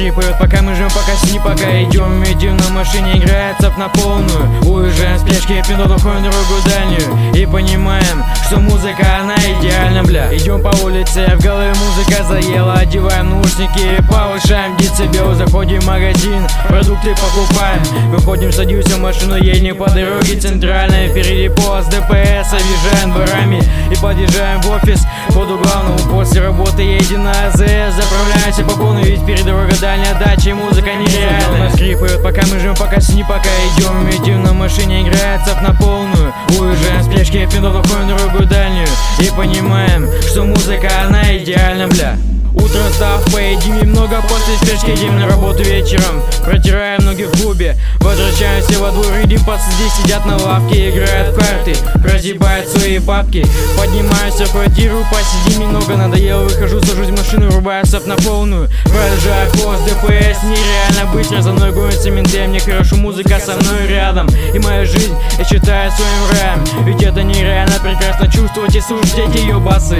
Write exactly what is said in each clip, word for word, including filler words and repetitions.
скрипает, пока мы жмем, пока сини, пока идем, идем на машине, играет цап на полную. Уезжаем в спешке, пинот уходим дорогу дальнюю и понимаем, что музыка, она идеальна, бля. Идем по улице, в голове музыка заела, одеваем наушники, повышаем децибел, заходим в магазин, продукты покупаем, выходим, садимся в машину, едем по дороге центральной, впереди пост ДПС, объезжаем дворами и подъезжаем в офис, ходу главному. После работы едем на АЗС, заправляемся по полной, ведь впереди дорога дальняя, дача и музыка нереальная. Нас скрипает, пока мы жмем, пока сини, пока идем, идем на машине, играет цап на полную. Уезжаем в спешке, пинот уходим дорогу дальнюю и понимаем, что музыка, она идеальна, бля. Утром встав, поедим немного, после спешки едем на работу вечером, протираем ноги в клубе, возвращаемся во двор, видим, пацаны сидят на лавке, играют в карты, разъебают свои бабки. Поднимаемся в квартиру, посидим немного, надоело, выхожу, сажусь в машину, рубаю цап на полную. Проезжаю пост ДПС, нереально быстро, за мной гонятся менты, мне хорошо, музыка со мной рядом, и мою жизнь я считаю своим раем, ведь это нереально прекрасно чувствовать и слушать эти ее басы.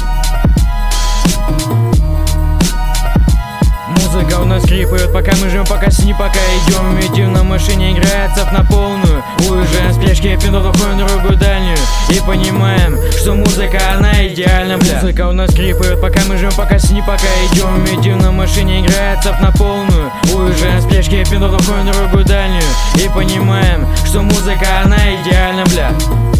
Музыка у нас скрипает, пока мы жмем, пока сини, пока идем, идем на машине, играет цап на полную. Уезжаем в спешке, пинот уходим дорогу дальнюю и понимаем, что музыка, она идеальна, бля. Музыка у нас скрипает, пока мы жмем, пока сини, пока идем, идем на машине, играет цап на полную. Уезжаем в спешке, пинот уходим дорогу дальнюю и понимаем, что музыка, она идеальна, бля.